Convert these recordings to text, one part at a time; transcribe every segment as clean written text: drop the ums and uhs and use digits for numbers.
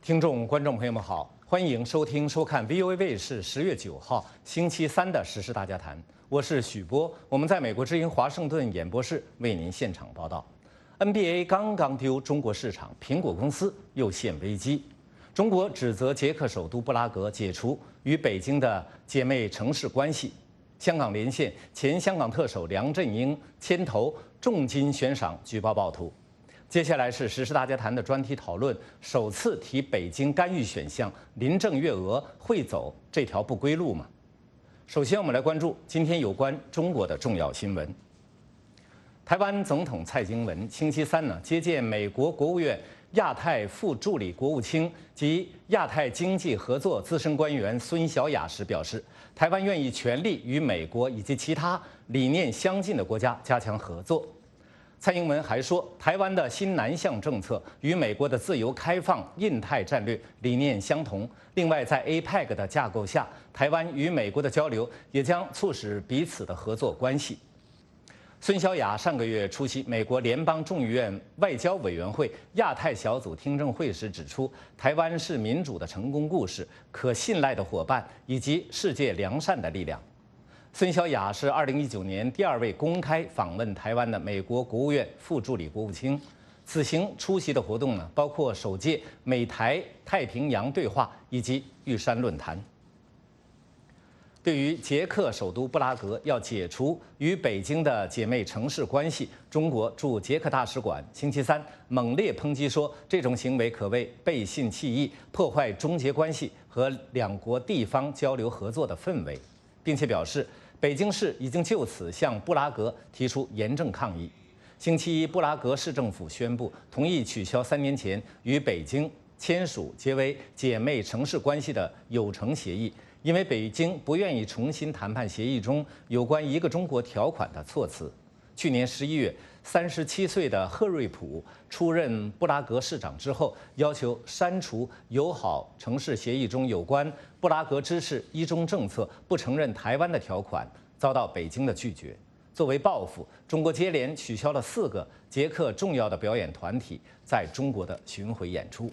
听众、观众朋友们好，欢迎收听、收看 VOA 卫视10月9号星期三的《时事大家谈》，我是许波，我们在美国之音华盛顿演播室为您现场报道。NBA 刚刚丢中国市场，苹果公司又陷危机。中国指责捷克首都布拉格解除与北京的姐妹城市关系。香港连线前香港特首梁振英牵头重金悬赏举报暴徒。接下来是时事大家谈的专题讨论，首次提北京干预选项，林郑月娥会走这条不归路吗？首先，我们来关注今天有关中国的重要新闻。台湾总统蔡英文星期三接见美国国务院亚太副助理国务卿及亚太经济合作资深官员孙小雅时表示，台湾愿意全力与美国以及其他理念相近的国家加强合作。蔡英文还说，台湾的新南向政策与美国的自由开放印太战略理念相同。另外，在 APEC 的架构下，台湾与美国的交流也将促使彼此的合作关系。孙小雅上个月出席美国联邦众议院外交委员会亚太小组听证会时指出，台湾是民主的成功故事、可信赖的伙伴以及世界良善的力量。孙小雅是2019年第2位公开访问台湾的美国国务院副助理国务卿。此行出席的活动包括首届美台太平洋对话以及玉山论坛。对于捷克首都布拉格要解除与北京的姐妹城市关系，中国驻捷克大使馆星期三猛烈抨击说，这种行为可谓背信弃义，破坏中捷关系和两国地方交流合作的氛围，并且表示，北京市已经就此向布拉格提出严正抗议。星期一，布拉格市政府宣布同意取消3年前与北京签署结为姐妹城市关系的有成协议，因为北京不愿意重新谈判协议中有关一个中国条款的措辞。去年11月，37岁的赫瑞普出任布拉格市长之后，要求删除友好城市协议中有关布拉格支持一中政策、不承认台湾的条款，遭到北京的拒绝。作为报复，中国接连取消了4个捷克重要的表演团体在中国的巡回演出。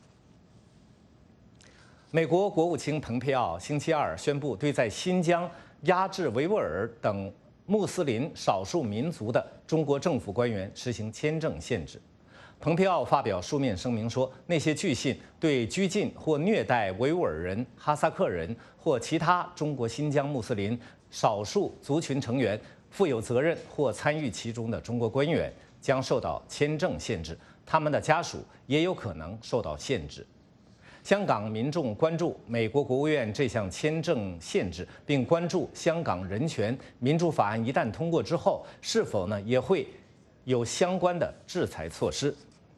美国国务卿蓬佩奥星期二宣布，对在新疆压制维吾尔等穆斯林少数民族的中国政府官员实行签证限制。蓬佩奥发表书面声明说，那些据信对拘禁或虐待维吾尔人、哈萨克人或其他中国新疆穆斯林少数族群成员负有责任或参与其中的中国官员将受到签证限制，他们的家属也有可能受到限制。香港民众关注美国国务院这项签证限制，并关注香港人权民主法案一旦通过之后，是否也会有相关的制裁措施。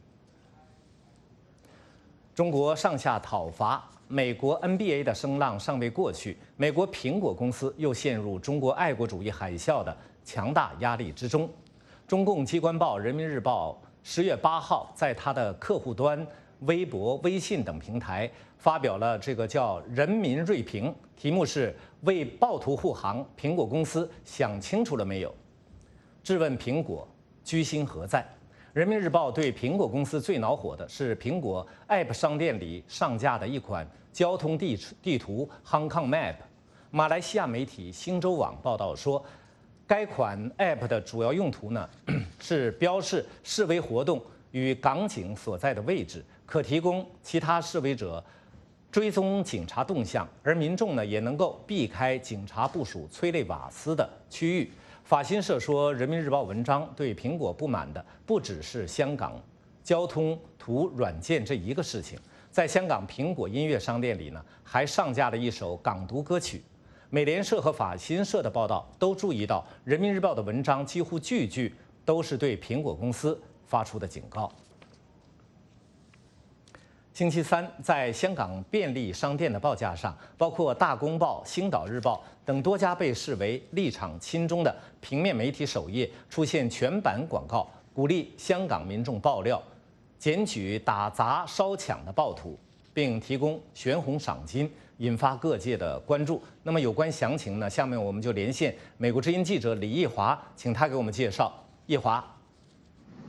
中国上下讨伐美国 NBA 的声浪尚未过去，美国苹果公司又陷入中国爱国主义海啸的强大压力之中。中共机关报《人民日报》10月8号在它的客户端、微博、微信等平台发表了这个叫“人民锐评”，题目是“为暴徒护航，苹果公司想清楚了没有？”质问苹果居心何在？人民日报对苹果公司最恼火的是苹果 App 商店里上架的一款交通地图 Hong Kong Map。马来西亚媒体星洲网报道说，该款 App 的主要用途是标示示威活动与港警所在的位置，可提供其他示威者追踪警察动向，而民众也能够避开警察部署催泪瓦斯的区域。法新社说，《人民日报》文章对苹果不满的不只是香港交通图软件这一个事情，在香港苹果音乐商店里还上架了一首港独歌曲。美联社和法新社的报道都注意到，《人民日报》的文章几乎句句都是对苹果公司发出的警告。星期三，在香港便利商店的报价上，包括《大公报》《星岛日报》等多家被视为立场亲中的平面媒体首页出现全版广告，鼓励香港民众爆料、检举打砸烧抢的暴徒，并提供悬红赏金，引发各界的关注。那么有关详情下面我们就连线美国之音记者李毅华，请他给我们介绍。毅华。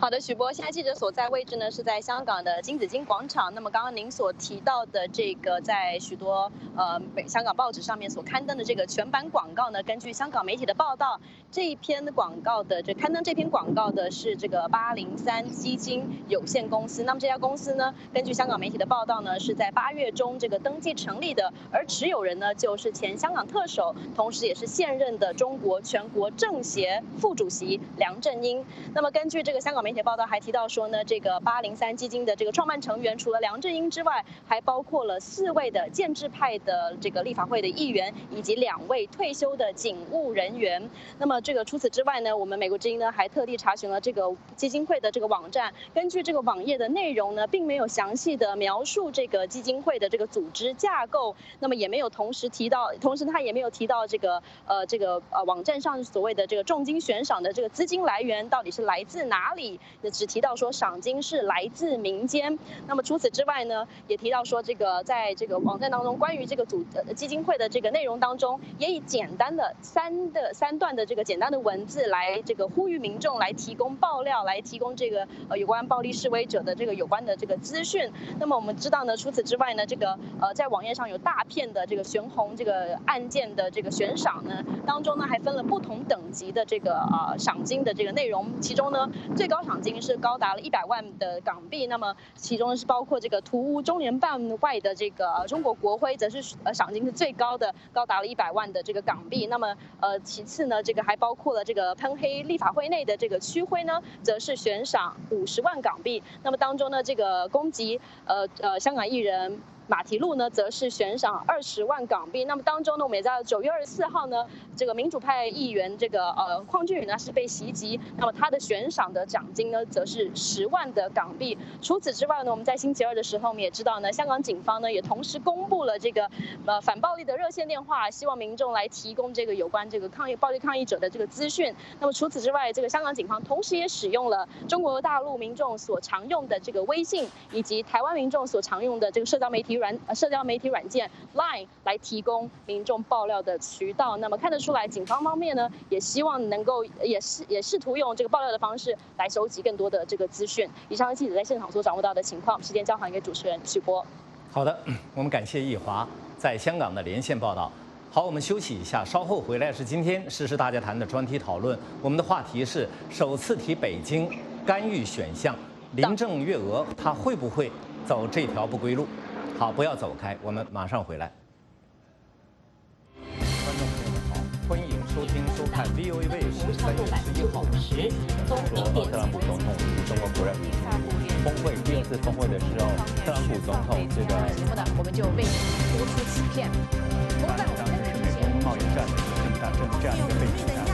好的，许波，现在记者所在位置呢是在香港的金紫荆广场。那么刚刚您所提到的这个，在许多香港报纸上面所刊登的这个全版广告呢，根据香港媒体的报道，这一篇广告的刊登这篇广告的是这个803基金有限公司。那么这家公司呢，根据香港媒体的报道呢，是在8月中这个登记成立的，而持有人呢就是前香港特首，同时也是现任的中国全国政协副主席梁振英。那么根据这个香港媒体报道还提到说呢，这个803基金的这个创办成员除了梁振英之外，还包括了4位的建制派的这个立法会的议员，以及2位退休的警务人员。那么这个除此之外呢，我们美国之音呢还特地查询了这个基金会的这个网站，根据这个网页的内容呢，并没有详细的描述这个基金会的这个组织架构，那么也没有同时他也没有提到这个网站上所谓的这个重金悬赏的这个资金来源到底是来自哪里。只提到说赏金是来自民间。那么除此之外呢，也提到说这个在这个网站当中，关于这个基金会的这个内容当中，也以简单的三段的这个简单的文字来这个呼吁民众来提供爆料，来提供这个有关暴力示威者的这个有关的这个资讯。那么我们知道呢，除此之外呢，这个在网页上有大片的这个悬红这个案件的这个悬赏呢，当中呢还分了不同等级的这个赏金的这个内容，其中呢最高赏金是高达了100万的港币，那么其中是包括这个图污中联办外的这个中国国徽，则是赏金是最高的，高达了100万的这个港币。那么其次呢，这个还包括了这个喷黑立法会内的这个区徽呢，则是悬赏50万港币。那么当中呢，这个攻击香港艺人马蹄路呢，则是悬赏20万港币。那么当中呢，我们也知道9月24号呢，这个民主派议员这个邝俊宇呢是被袭击，那么他的悬赏的奖金呢，则是10万的港币。除此之外呢，我们在星期二的时候，我们也知道呢，香港警方呢也同时公布了这个反暴力的热线电话，希望民众来提供这个有关这个暴力抗议者的这个资讯。那么除此之外，这个香港警方同时也使用了中国大陆民众所常用的这个微信，以及台湾民众所常用的这个社交媒体软件 Line 来提供民众爆料的渠道。那么看得出来，警方方面呢也希望能够也试图用这个爆料的方式来收集更多的这个资讯。以上是记者在现场所掌握到的情况，时间交还给主持人许波。 好的，我们感谢易华在香港的连线报道。好，我们休息一下，稍后回来是今天时事大家谈的专题讨论。我们的话题是首次提北京干预选项，林郑月娥她会不会走这条不归路？好，不要走开，我们马上回来。观众朋友们好，欢迎收听收看 VOA 卫视3月11号。说特朗普总统与中国国人峰会第2次峰会的时候，特朗普总统这个节目呢，我们就为您播出此片。 当时是美国贸易战的这样一个背景下。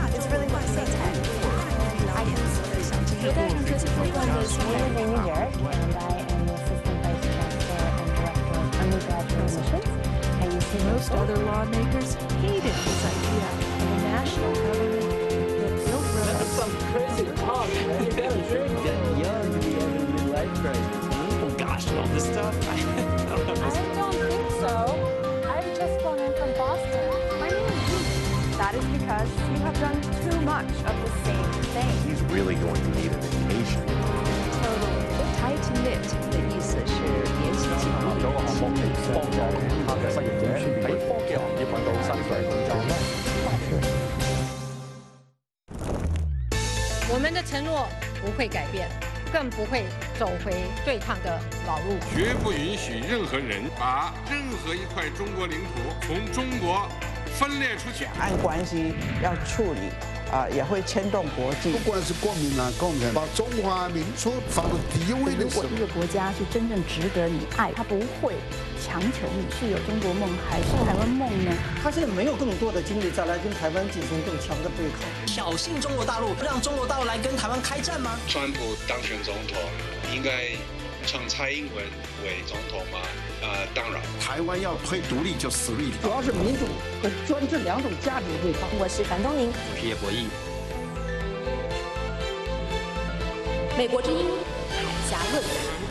Most other lawmakers hated this idea, and the national government that built roads. That's some crazy talk, man. You gotta drink. Getting young to be under the midlife crisis. Oh gosh, all this stuff. I don't think so. I've just flown in from Boston. My name is Judy. That is because you have done too much of the same thing. He's really going to need a vacation. Totally. Tight knit 的意思是联系紧密。 有個項目嚟幫助他嘅失業者喺科技行業揾到薪水工作。 我们的承诺不会改变，更不会走回对抗的老路。 绝不允许任何人把任何一块中国领土从中国分裂出去。 两岸关系要处理。也会牵动国际。 不管是国民党、共产党，把中华民族放到第一位的时候， 如果一个国家是真正值得你爱，他不会强求你是有中国梦还是台湾梦呢？ 他现在没有更多的精力再来跟台湾进行更强的对抗， 挑衅中国大陆，让中国大陆来跟台湾开战吗？ 川普当选总统，应该称蔡英文为总统吗？当然， 台湾要推独立就实力， 主要是民主和专制2种价值的对抗。 我是樊东宁， 我是叶国义。 美国之音海峡论坛。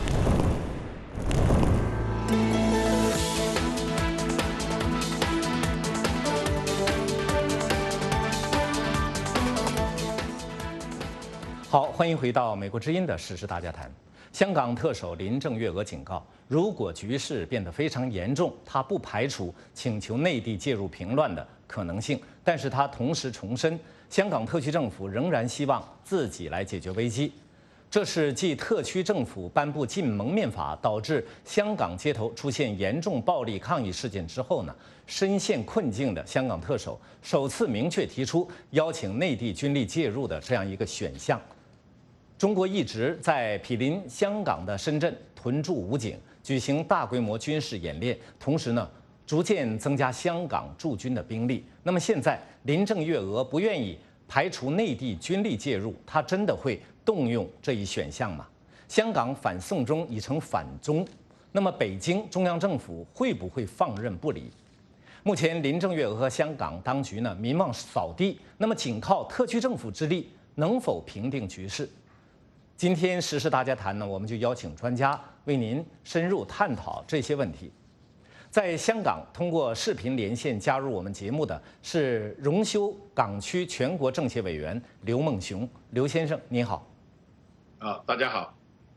好，欢迎回到美国之音的时事大家谈。香港特首林郑月娥警告，如果局势变得非常严重，她不排除请求内地介入平乱的可能性。但是她同时重申，香港特区政府仍然希望自己来解决危机。这是继特区政府颁布禁蒙面法，导致香港街头出现严重暴力抗议事件之后呢，深陷困境的香港特首首次明确提出邀请内地军力介入的这样一个选项。中国一直在毗邻香港的深圳屯驻武警，举行大规模军事演练，同时呢，逐渐增加香港驻军的兵力。那么现在林郑月娥不愿意排除内地军力介入，她真的会动用这一选项吗？香港反送中已成反中，那么北京中央政府会不会放任不理？目前林郑月娥和香港当局呢民望扫地，那么仅靠特区政府之力能否平定局势？今天时事大家谈呢，我们就邀请专家为您深入探讨这些问题。在香港通过视频连线加入我们节目的是荣休港区全国政协委员刘梦熊，刘先生您好。 大家好。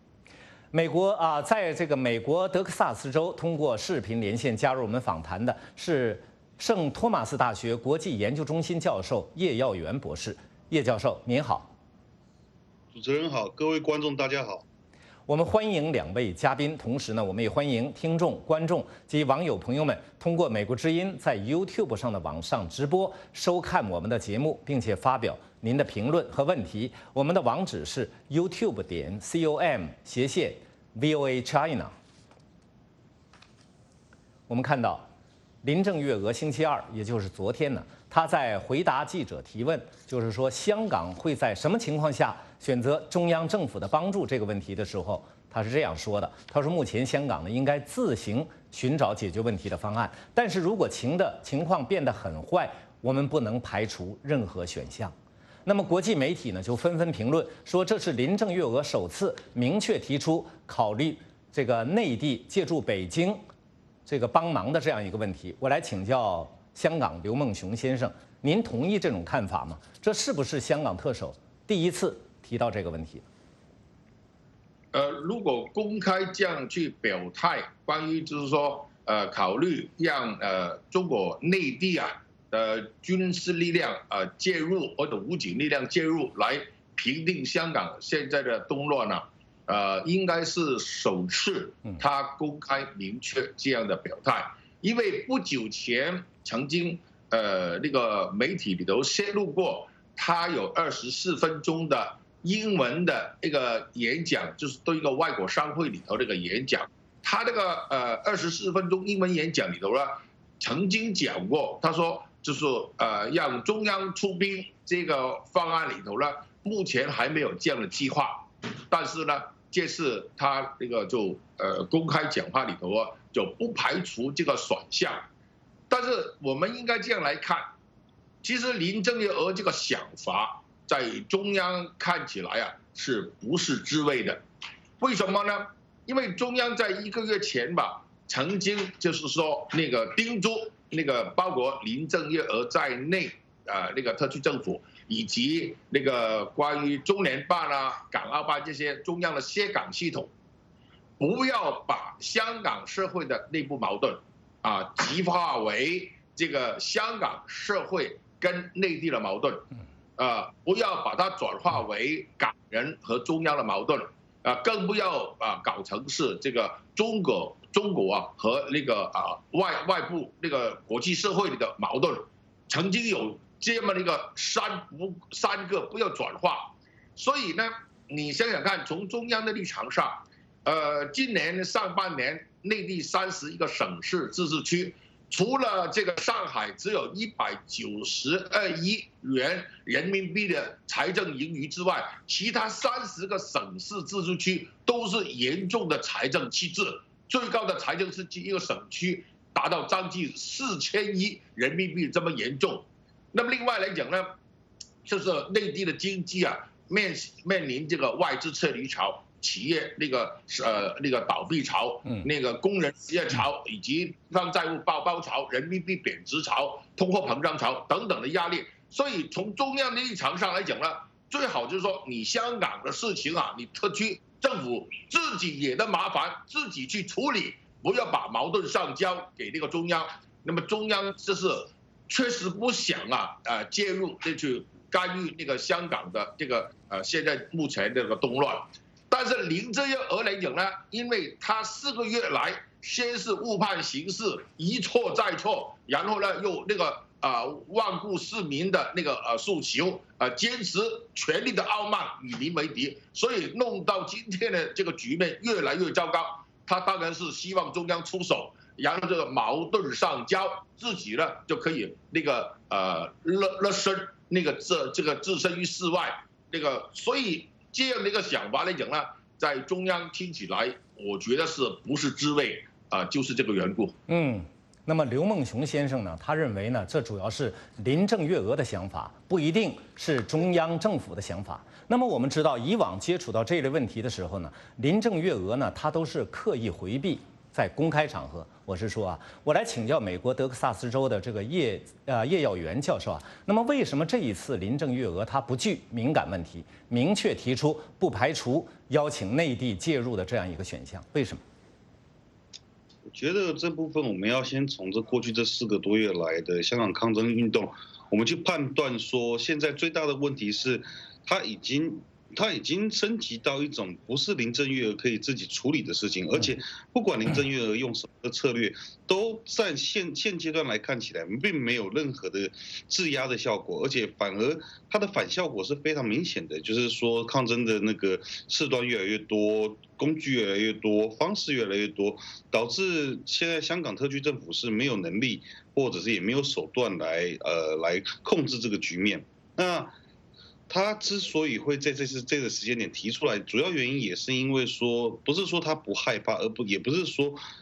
在这个美国德克萨斯州通过视频连线加入我们访谈的是圣托马斯大学国际研究中心教授叶耀元博士。叶教授您好。 主持人好，各位观众大家好。 我们欢迎两位嘉宾，同时呢，我们也欢迎听众、观众及网友朋友们通过美国之音在 YouTube 上的网上直播收看我们的节目，并且发表您的评论和问题。我们的网址是 youtube.com/VOA China。我们看到林郑月娥星期二，也就是昨天呢，她在回答记者提问，就是说香港会在什么情况下选择中央政府的帮助这个问题的时候，他是这样说的：他说目前香港呢应该自行寻找解决问题的方案，但是如果情况变得很坏，我们不能排除任何选项。那么国际媒体呢就纷纷评论说，这是林郑月娥首次明确提出考虑这个内地借助北京这个帮忙的这样一个问题。我来请教香港刘梦熊先生，您同意这种看法吗？这是不是香港特首第一次提到这个问题？ 如果公开这样去表态，关于就是说考虑让中国内地军事力量介入或者武警力量介入来平定香港现在的动乱呢，应该是首次他公开明确这样的表态，因为不久前曾经那个媒体里头泄露过，他有24分钟的英文的一个演讲，就是对一个外国商会里头这个演讲。他这个24分钟英文演讲里头呢，曾经讲过，他说就是让中央出兵这个方案里头呢，目前还没有这样的计划，但是呢，这次他那个就公开讲话里头就不排除这个选项。但是我们应该这样来看，其实林郑月娥这个想法在中央看起来是不是滋味的？为什么呢？因为中央在1个月前吧，曾经就是说那个叮嘱那个包括林郑月娥在内那个特区政府以及那个关于中联办港澳办这些中央的协港系统，不要把香港社会的内部矛盾激化为这个香港社会跟内地的矛盾，不要把它转化为港人和中央的矛盾，更不要搞成是这个中国和那个外部那个国际社会里的矛盾。曾经有这么一个三个不要转化，所以呢，你想想看，从中央的立场上，今年上半年内地31个省市自治区，除了这个上海只有192亿元人民币的财政盈余之外，其他30个省市自治区都是严重的财政赤字，最高的财政赤字一个省区达到将近4000亿人民币，这么严重。那么另外来讲呢，就是内地的经济面临这个外资撤离潮，企业那个倒闭潮，那个工人失业潮，以及地方债务爆煲潮、人民币贬值潮、通货膨胀潮等等的压力。所以从中央的立场上来讲呢， 最好就是说你香港的事情啊，你特区政府自己惹的麻烦，自己去处理，不要把矛盾上交给那个中央。那么中央就是确实不想介入去干预那个香港的这个现在目前这个动乱。但是林郑月娥来讲呢，因为他4个月来先是误判形势，一错再错，然后呢又那个罔顾市民的那个诉求，坚持权力的傲慢，以民为敌，所以弄到今天的这个局面越来越糟糕。他当然是希望中央出手，然后这个矛盾上交，自己呢就可以那个勒身那个这个置身于事外，那个所以这样的一个想法来讲呢，在中央听起来，我觉得是不是滋味就是这个缘故。 那么刘梦熊先生呢，他认为呢，这主要是林郑月娥的想法，不一定是中央政府的想法。那么我们知道，以往接触到这类问题的时候呢，林郑月娥呢，她都是刻意回避，在公开场合。我是说我来请教美国德克萨斯州的这个叶耀元教授那么为什么这一次林郑月娥她不惧敏感问题，明确提出不排除邀请内地介入的这样一个选项？为什么？ 我觉得这部分我们要先从过去这4个多月来的香港抗争运动，我们去判断说，现在最大的问题是，它已经升级到一种不是林郑月娥可以自己处理的事情，而且不管林郑月娥用什么策略，都在现阶段来看起来并没有任何的制压的效果，而且反而它的反效果是非常明显的，就是说抗争的那个事端越来越多，工具越来越多，方式越来越多，导致现在香港特区政府是没有能力，或者是也没有手段来控制这个局面。那他之所以会在这个时间点提出来，主要原因也是因为说，不是说他不害怕，也不是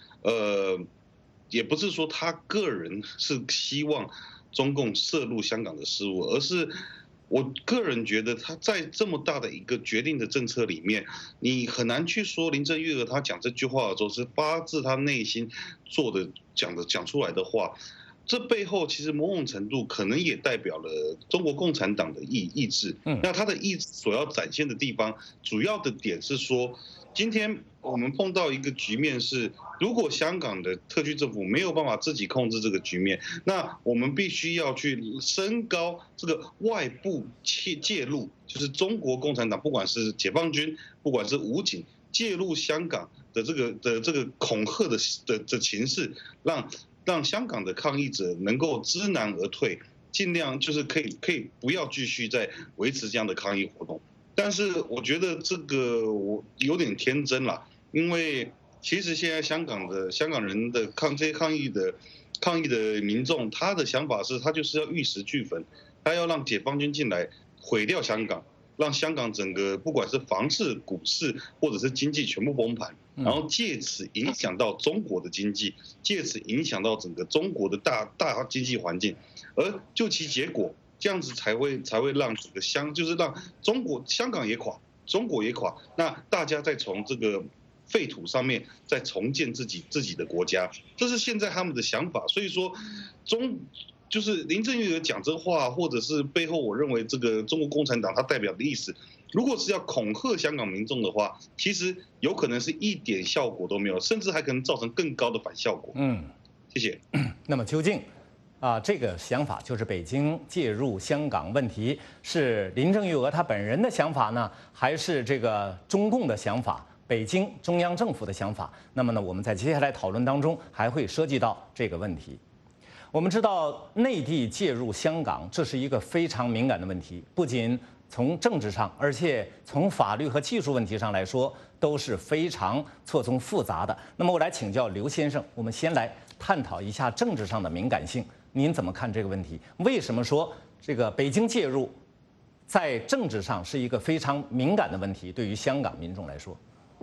说他个人是希望中共涉入香港的事务，而是我个人觉得他在这么大的一个决定的政策里面，你很难去说林郑月娥他讲这句话的时候是发自他内心讲出来的话。这背后其实某种程度可能也代表了中国共产党的意志。那他的意志所要展现的地方，主要的点是说，今天我们碰到一个局面是，如果香港的特区政府没有办法自己控制这个局面，那我们必须要去升高这个外部介入，就是中国共产党，不管是解放军，不管是武警，介入香港的这个恐吓的情势，让香港的抗议者能够知难而退，尽量就是可以不要继续再维持这样的抗议活动。但是我觉得这个我有点天真了，因为其实现在香港人的这些抗议的民众，他的想法是他就是要玉石俱焚，他要让解放军进来毁掉香港，让香港整个不管是房市、股市或者是经济全部崩盘，然后借此影响到中国的经济，借此影响到整个中国的大经济环境，而就其结果，这样子才会让整个就是让香港也垮，中国也垮，那大家再从这个废土上面再重建自己的国家，这是现在他们的想法。所以说就是林郑月娥讲这话，或者是背后我认为这个中国共产党它代表的意思，如果是要恐吓香港民众的话，其实有可能是一点效果都没有，甚至还可能造成更高的反效果。谢谢。 那么究竟这个想法就是北京介入香港问题，是林郑月娥她本人的想法呢，还是这个中共的想法？北京中央政府的想法？那么呢，我们在接下来讨论当中还会涉及到这个问题。我们知道，内地介入香港，这是一个非常敏感的问题，不仅从政治上，而且从法律和技术问题上来说，都是非常错综复杂的。那么，我来请教刘先生，我们先来探讨一下政治上的敏感性，您怎么看这个问题？为什么说这个北京介入在政治上是一个非常敏感的问题？对于香港民众来说，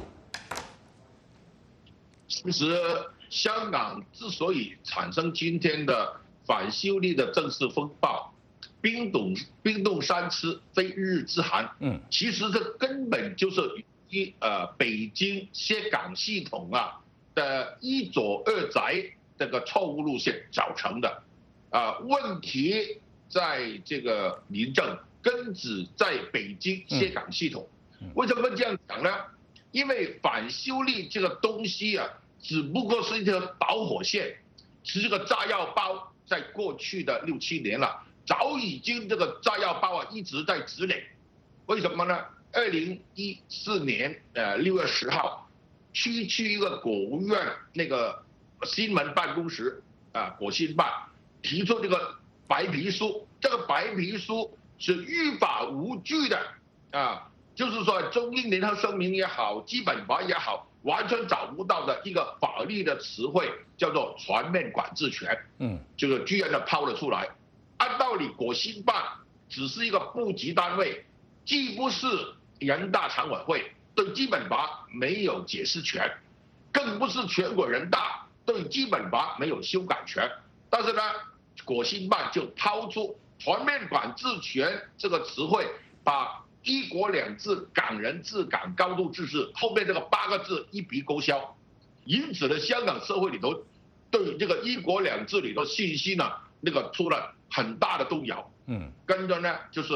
其实香港之所以产生今天的反修例的政治风暴，冰冻三尺非一日之寒。其实这根本就是北京涉港系统的一左二宅这个错误路线造成的。问题在这个民政根植在北京涉港系统。为什么这样讲呢？因为反修例这个东西啊，只不过是一条导火线，是这个炸药包，在过去的6、7年了，早已经这个炸药包啊一直在积累。为什么呢？2014年6月10号，去一个国务院那个新闻办公室啊，国新办提出这个白皮书，这个白皮书是于法无据的啊。就是说，中英联合声明也好，基本法也好，完全找不到的一个法律的词汇，叫做全面管制权。这个居然的抛了出来。按道理，国新办只是一个部级单位，既不是人大常委会，对基本法没有解释权，更不是全国人大，对基本法没有修改权。但是呢，国新办就抛出全面管制权这个词汇，把一国两制、港人治港、高度自治后面这个8个字一笔勾销，因此呢，香港社会里头对这个一国两制里头信息呢，那个出了很大的动摇。跟着呢就是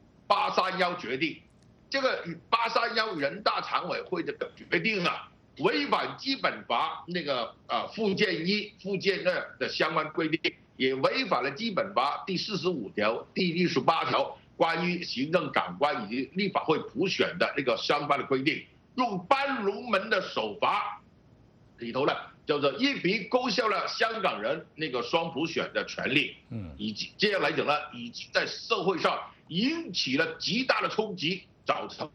831决定，这个831人大常委会这个决定啊，违反基本法那个附件1、附件2的相关规定，也违反了基本法第45条、第68条。关于行政长官以及立法会普选的那个相关的规定，用搬龙门的手法里头呢，叫做一笔勾销了香港人那个双普选的权利。以及这样来讲呢，已经在社会上引起了极大的冲击，造成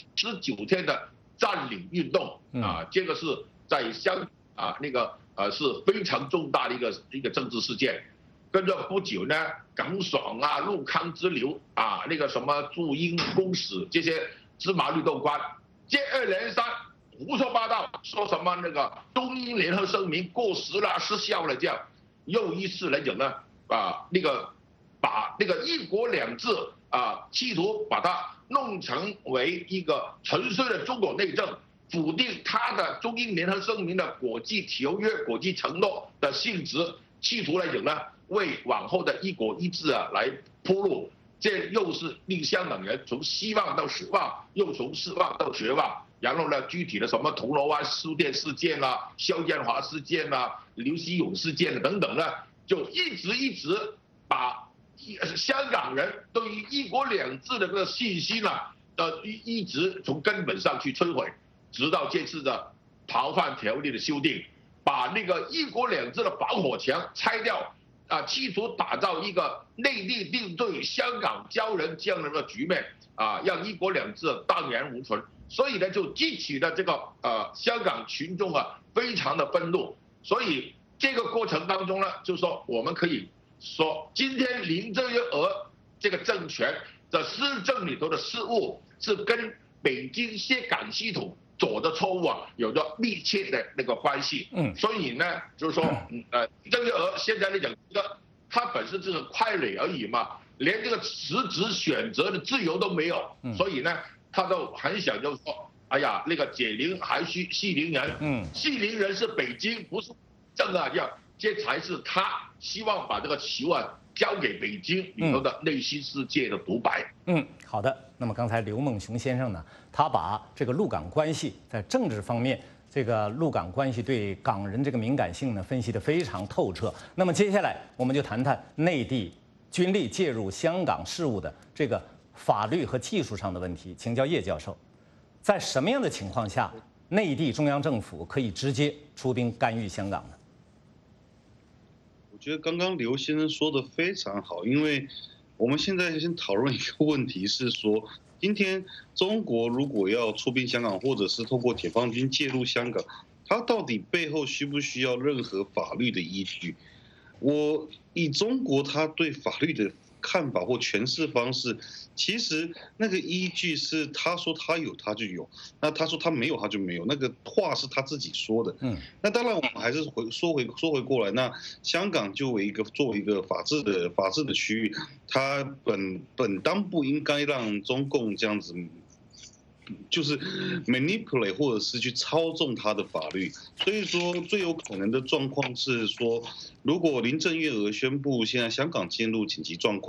19天的占领运动啊，这个是在香港那个是非常重大的一个政治事件。跟着不久呢，耿爽啊、陆康之流啊，那个什么驻英公使这些芝麻绿豆官，接二连三胡说八道，说什么那个中英联合声明过时了、失效了，这样又一次来讲呢，把那个一国两制啊，企图把它弄成为一个纯粹的中国内政，否定它的中英联合声明的国际条约、国际承诺的性质，企图来讲呢，为往后的一国一制啊来铺路，这又是令香港人从希望到失望，又从失望到绝望。然后呢，具体的什么铜锣湾书店事件啦、肖建华事件啦、刘锡勇事件等等呢，就一直把香港人对于一国两制的这个信心呢，一直从根本上去摧毁，直到这次的逃犯条例的修订，把那个一国两制的防火墙拆掉。企图打造一个内地定罪、香港交人这样的一个局面啊，让一国两制荡然无存。所以呢，就激起了这个香港群众啊非常的愤怒。所以这个过程当中呢，就是说我们可以说，今天林郑月娥这个政权的施政里头的失误，是跟北京涉港系统做的错误啊，有着密切的那个关系。所以呢，就是说，郑月娥现在来讲，他本身只是傀儡而已嘛，连这个实质选择的自由都没有。所以呢，他都很想就是说，哎呀，那个解铃还须系铃人。系铃人是北京，不是郑啊，这才是他希望把这个球啊交给北京里头的内心世界的独白。 好的。那么刚才刘梦熊先生呢，他把这个陆港关系在政治方面，这个陆港关系对港人这个敏感性呢分析得非常透彻。那么接下来我们就谈谈内地军力介入香港事务的这个法律和技术上的问题，请教叶教授，在什么样的情况下，内地中央政府可以直接出兵干预香港呢？ 我觉得刚刚刘先生说的非常好，因为我们现在先讨论一个问题是说，今天中国如果要出兵香港，或者是透过解放军介入香港，它到底背后需不需要任何法律的依据？我以中国他对法律的看法或诠释方式，其实那个依据是他说他有他就有，那他说他没有他就没有，那个话是他自己说的。那当然我们还是说回过来，那香港作为一个法治的区域，它本当不应该让中共这样子。就是 manipulate 或者是去操纵他的法律，所以说最有可能的状况是说，如果林郑月娥宣布现在香港进入紧急状况，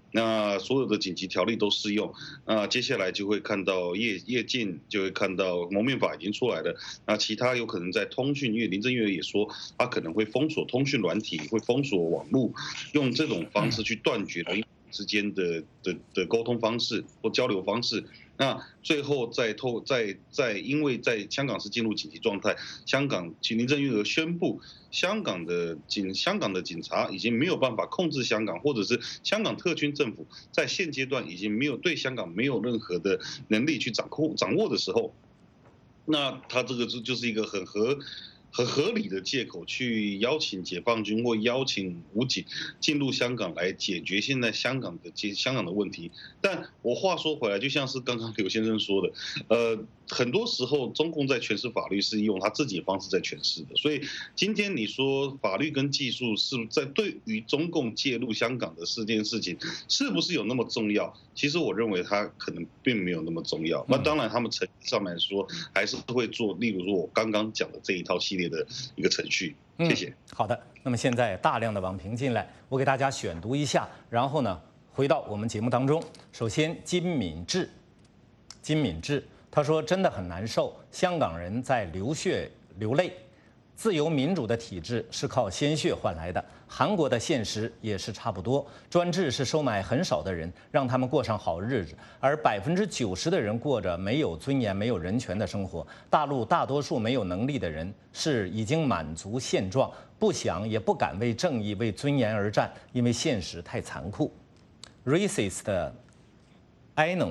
那所有的紧急条例都适用，接下来就会看到夜禁，就会看到蒙面法已经出来了。那其他有可能在通讯，因为林郑月娥也说，他可能会封锁通讯软体，会封锁网络，用这种方式去断绝人之间的沟通方式或交流方式。那最后因为在香港是进入紧急状态，林郑月娥宣布，香港的警察已经没有办法控制香港，或者是香港特区政府在现阶段已经没有对香港没有任何的能力去掌握的时候，那他这个就是一个很合理的借口，去邀请解放军或邀请武警进入香港来解决现在香港的问题。但我话说回来，就像是刚刚刘先生说的，很多时候中共在诠释法律是用他自己的方式在诠释的。所以今天你说法律跟技术是在对于中共介入香港的这件事情是不是有那么重要？其实我认为它可能并没有那么重要。那当然他们程序上面说还是会做，例如说我刚刚讲的这一套系列的一个程序。谢谢。 好的，那么现在大量的网评进来，我给大家选读一下，然后呢回到我们节目当中。首先金敏智他说真的很难受，香港人在流血流泪，自由民主的体制是靠鲜血换来的，韩国的现实也是差不多，专制是收买很少的人，让他们过上好日子，而90%的人过着没有尊严、没有人权的生活。大陆大多数没有能力的人是已经满足现状，不想也不敢为正义、为尊严而战，因为现实太残酷。Racist 的 Inon，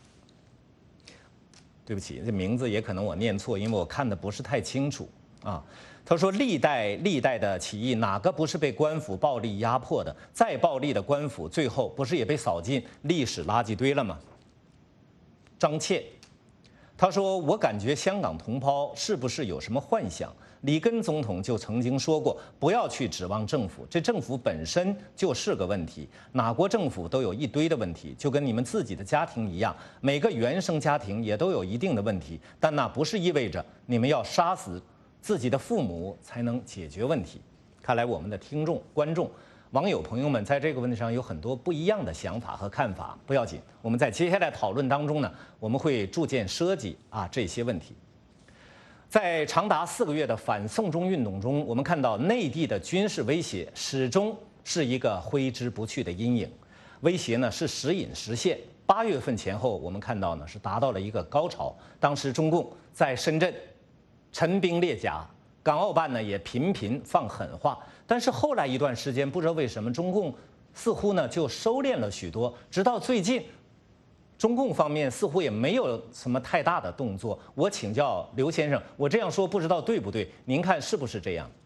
对不起，这名字也可能我念错，因为我看的不是太清楚啊。他说历代的起义哪个不是被官府暴力压迫的？再暴力的官府最后不是也被扫进历史垃圾堆了吗？张倩，他说我感觉香港同胞是不是有什么幻想？里根总统就曾经说过，不要去指望政府，这政府本身就是个问题。哪国政府都有一堆的问题，就跟你们自己的家庭一样，每个原生家庭也都有一定的问题，但那不是意味着你们要杀死自己的父母才能解决问题。看来我们的听众、观众、网友朋友们在这个问题上有很多不一样的想法和看法，不要紧，我们在接下来讨论当中呢，我们会逐渐涉及这些问题。在长达4个月的反送中运动中，我们看到内地的军事威胁始终是一个挥之不去的阴影，威胁呢是时隐时现。8月份前后，我们看到呢是达到了一个高潮，当时中共在深圳陈兵列甲，港澳办呢也频频放狠话，但是后来一段时间，不知道为什么中共似乎呢就收敛了许多，直到最近。中共方面似乎也没有什么太大的动作。我请教刘先生，我这样说不知道对不对？您看是不是这样？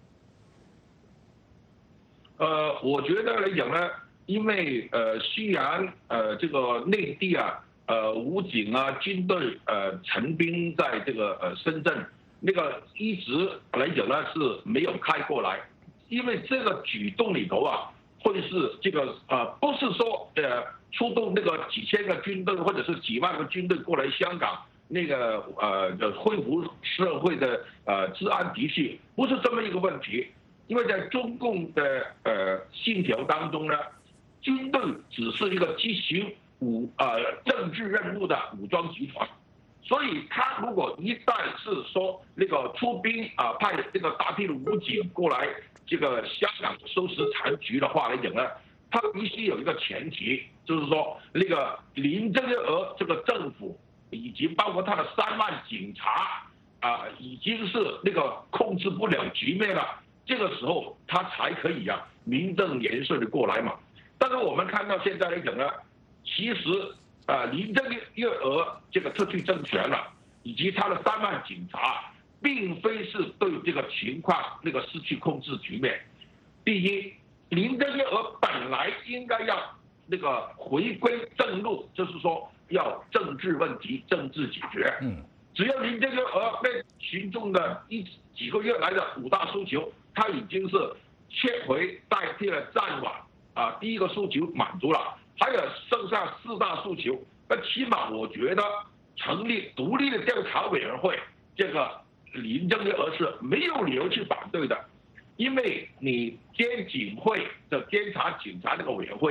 我觉得来讲呢，因为虽然这个内地武警军队陈兵在这个深圳，那个一直来讲呢是没有开过来，因为这个举动里头会是这个不是说出动那个几千个军队或者是几万个军队过来香港，那个恢复社会的治安秩序，不是这么一个问题。因为在中共的信条当中呢，军队只是一个执行政治任务的武装集团，所以他如果一旦是说那个出兵派这个大批的武警过来这个香港收拾残局的话来讲呢，他必须有一个前提，就是说那个林郑月娥这个政府以及包括他的3万警察已经是那个控制不了局面了，这个时候他才可以名正言顺的过来嘛。但是我们看到现在来讲呢，其实林郑月娥这个特区政权以及他的3万警察，并非是对这个情况那个失去控制局面。第一，林郑月娥本来应该要那个回归正路，就是说要政治问题政治解决。只要林郑月娥被群众的几个月来的5大诉求，他已经是撤回代替了暂缓第一个诉求满足了，还有剩下4大诉求，那起码我觉得成立独立的调查委员会，这个林郑月娥是没有理由去反对的。因为你监警会的监察警察这个委员会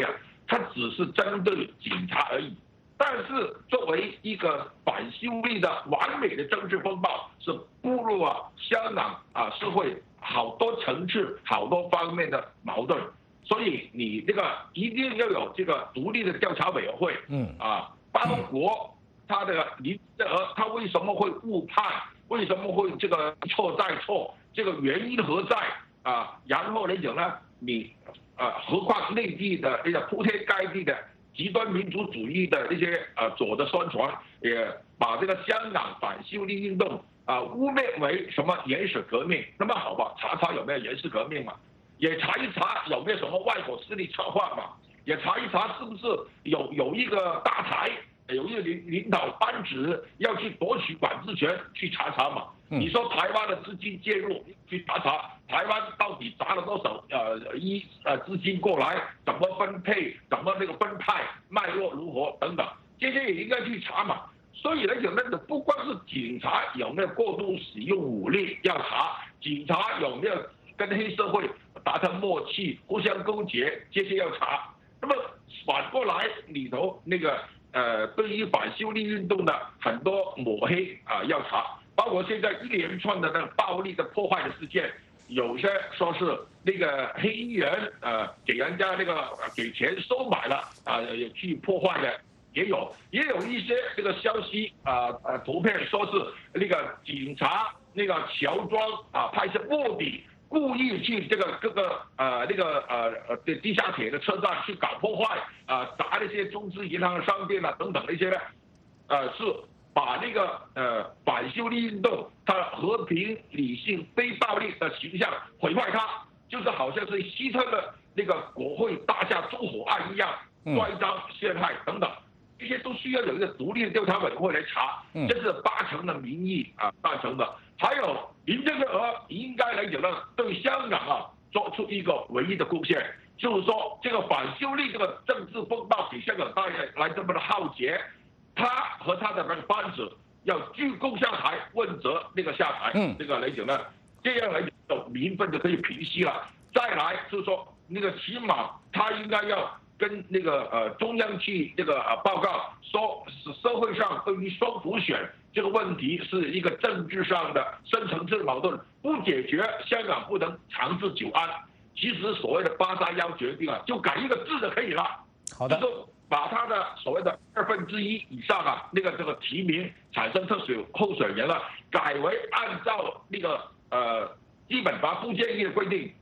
它只是针对警察而已。但是作为一个反修例的完美的政治风暴，是步入了香港社会好多层次、好多方面的矛盾。所以你这个一定要有这个独立的调查委员会，包括他的林郑娥，他为什么会误判，为什么会这个一错再错，这个原因何在然后来讲呢，你何况内地的那个铺天盖地的极端民族主义的那些左的宣传，也把这个香港反修例运动污蔑为什么原始革命。那么好吧，查查有没有原始革命嘛，也查一查有没有什么外国势力策划嘛，也查一查是不是有一个大台，有一个领导班子要去夺取管制权，去查查嘛。你说台湾的资金介入，去查查台湾到底砸了多少资金过来，怎么分配，怎么那个分派，脉络如何等等，这些也应该去查嘛。所以来讲呢，不光是警察有没有过度使用武力要查，警察有没有跟黑社会达成默契，互相勾结，这些要查。那么反过来里头那个对于反修例运动的很多抹黑要查。包括现在一连串的那个暴力的破坏的事件，有些说是那个黑衣人给人家那个给钱收买了去破坏的，也有一些这个消息图片说是那个警察那个乔装拍摄卧底，故意去这个各个地下铁的车站去搞破坏砸那些中资银行商店等等那些呢是。把那个反修例运动，它和平、理性、非暴力的形象毁坏它，就是好像是希特勒那个国会大厦纵火案一样，栽赃陷害等等，这些都需要有一个独立的调查委员会来查。这是80%的民意赞成的。还有林郑月娥应该来讲呢，对香港做出一个唯一的贡献，就是说这个反修例这个政治风暴给香港带来这么的浩劫。他和他的那个班子要鞠躬下台，问责那个下台，这个来讲呢，这样来讲民愤就可以平息了。再来就是说，那个起码他应该要跟那个中央去这个报告，说是社会上对于双普选这个问题是一个政治上的深层次矛盾，不解决香港不能长治久安。其实所谓的831决定就改一个字就可以了。 好的。 把他的所谓的1/2以上那个这个提名产生特选候选人了，改为按照那个基本法附件1的规定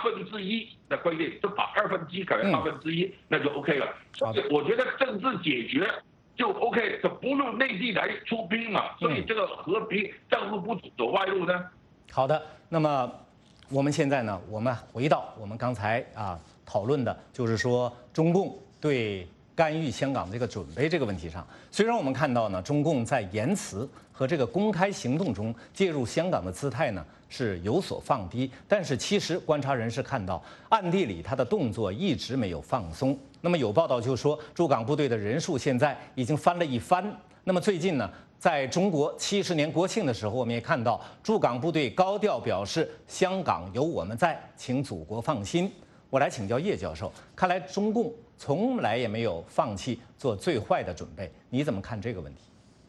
1/8的规定，就把1/2改为1/8，那就 OK 了。所以我觉得政治解决就 OK， 就不用内地来出兵嘛。所以这个和平政府不走外路呢？ 好的，那么我们现在呢，我们回到我们刚才讨论的，就是说中共对干预香港这个准备这个问题上，虽然我们看到呢，中共在言辞和这个公开行动中介入香港的姿态呢是有所放低，但是其实观察人士看到，暗地里他的动作一直没有放松。那么有报道就说，驻港部队的人数现在已经翻了一番。那么最近呢，在中国70年国庆的时候，我们也看到驻港部队高调表示，香港有我们在，请祖国放心。我来请教叶教授，看来中共从来也没有放弃做最坏的准备，你怎么看这个问题？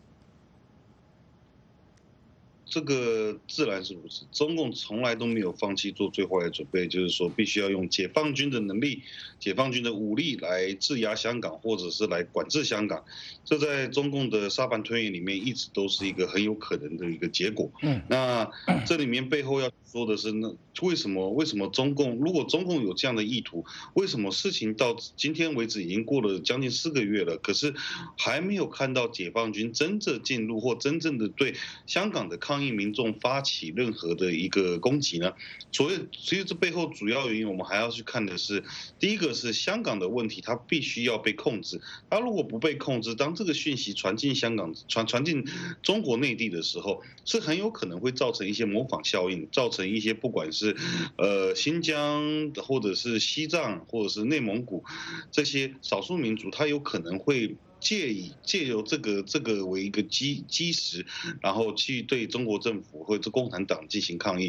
这个自然是如此，中共从来都没有放弃做最坏的准备，就是说必须要用解放军的能力、解放军的武力来制压香港，或者是来管制香港。这在中共的沙盘推演里面一直都是一个很有可能的一个结果。那这里面背后要说的是，那为什么中共如果中共有这样的意图，为什么事情到今天为止已经过了将近4个月了，可是还没有看到解放军真正进入或真正的对香港的抗议民众发起任何的一个攻击呢？所以这背后主要原因，我们还要去看的是，第一个是香港的问题，它必须要被控制。它如果不被控制，当这个讯息传进香港、传进中国内地的时候，是很有可能会造成一些模仿效应，造成一些不管是新疆或者是西藏或者是内蒙古这些少数民族，它有可能会借由这个为一个基石，然后去对中国政府或者共产党进行抗议。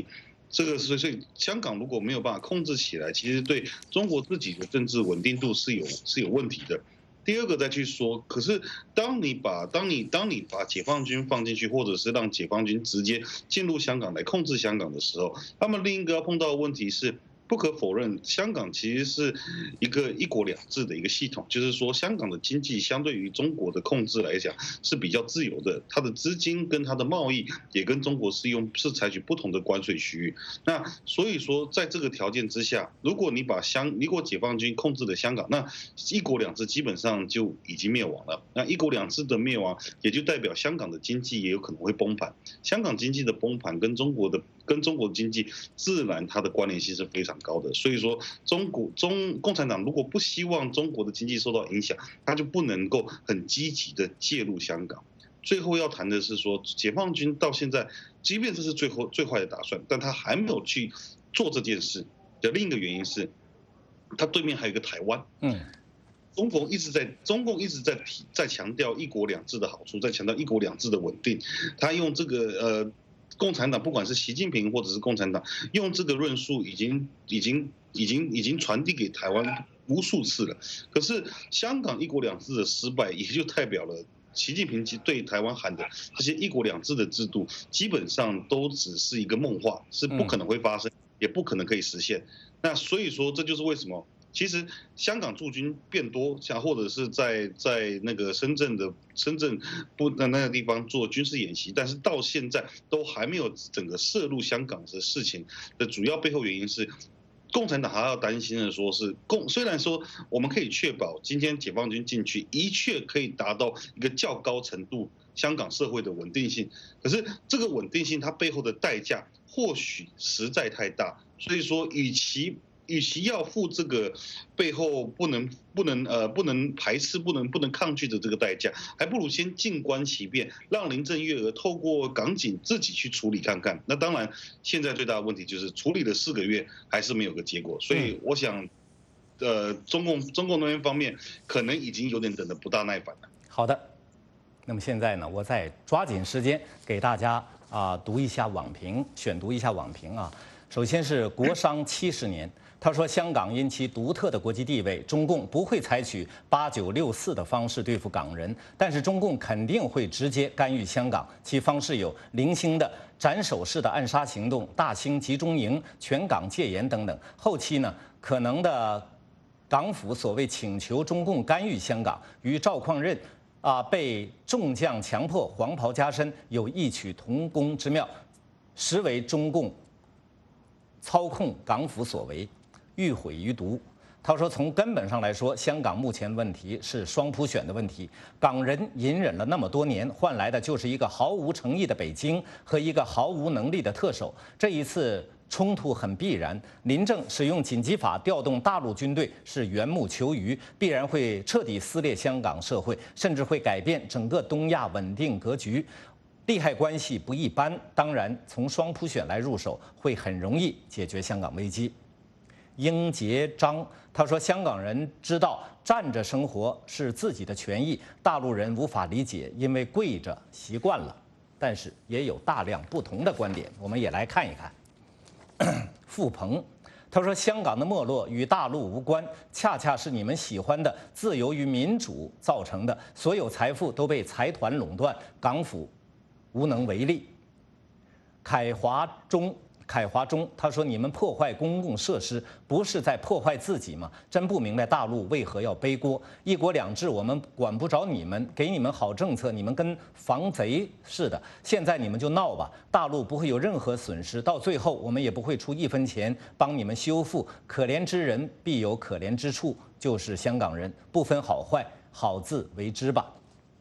这个所以香港如果没有办法控制起来，其实对中国自己的政治稳定度是有问题的。第二个再去说，可是当你把解放军放进去，或者是让解放军直接进入香港来控制香港的时候，他们另一个要碰到的问题是。不可否认，香港其实是一个一国两制的一个系统，就是说香港的经济相对于中国的控制来讲是比较自由的，它的资金跟它的贸易也跟中国是采取不同的关税区域。那所以说，在这个条件之下，如果解放军控制了香港，那一国两制基本上就已经灭亡了。那一国两制的灭亡，也就代表香港的经济也有可能会崩盘。香港经济的崩盘跟中国的经济自然它的关联性是非常高的，所以说共产党如果不希望中国的经济受到影响，他就不能够很积极的介入香港。最后要谈的是说，解放军到现在，即便这是最坏的打算，但他还没有去做这件事的另一个原因是，他对面还有一个台湾。中共一直在强调一国两制的好处，在强调一国两制的稳定。他用这个共产党不管是习近平或者是共产党，用这个论述已经传递给台湾无数次了。可是香港一国两制的失败，也就代表了习近平对台湾喊的这些一国两制的制度，基本上都只是一个梦话，是不可能会发生，也不可能可以实现。那所以说，这就是为什么。其实香港驻军变多，像或者是在那个深圳那个地方做军事演习，但是到现在都还没有整个涉入香港的事情的主要背后原因是，共产党还要担心的说是虽然说我们可以确保今天解放军进去的确可以达到一个较高程度香港社会的稳定性，可是这个稳定性它背后的代价或许实在太大，所以说与其要付这个背后不能排斥、不能抗拒的这个代价，还不如先静观其变，让林郑月娥透过港警自己去处理看看。那当然，现在最大的问题就是处理了4个月还是没有个结果，所以我想，中共那边方面可能已经有点等得不大耐烦了。 好的，那么现在呢，我再抓紧时间给大家读一下网评，选读一下网评啊。首先是国商70年。他说，香港因其独特的国际地位，中共不会采取8964的方式对付港人，但是中共肯定会直接干预香港，其方式有零星的斩首式的暗杀行动、大兴集中营、全港戒严等等。后期呢，可能的港府所谓请求中共干预香港，与赵匡胤被众将强迫黄袍加身有异曲同工之妙，实为中共操控港府所为。欲毁于独。他说，从根本上来说，香港目前问题是双普选的问题。港人隐忍了那么多年，换来的就是一个毫无诚意的北京和一个毫无能力的特首。这一次冲突很必然，林郑使用紧急法调动大陆军队是缘木求鱼，必然会彻底撕裂香港社会，甚至会改变整个东亚稳定格局。利害关系不一般，当然从双普选来入手会很容易解决香港危机。英杰章他说，香港人知道站着生活是自己的权益，大陆人无法理解，因为跪着习惯了。但是也有大量不同的观点，我们也来看一看。傅鹏他说，香港的没落与大陆无关，恰恰是你们喜欢的自由与民主造成的，所有财富都被财团垄断，港府无能为力。凯华中他说，你们破坏公共设施不是在破坏自己吗？真不明白大陆为何要背锅。一国两制我们管不着你们，给你们好政策，你们跟防贼似的，现在你们就闹吧，大陆不会有任何损失，到最后我们也不会出1分钱帮你们修复。可怜之人必有可怜之处，就是香港人，不分好坏，好自为之吧。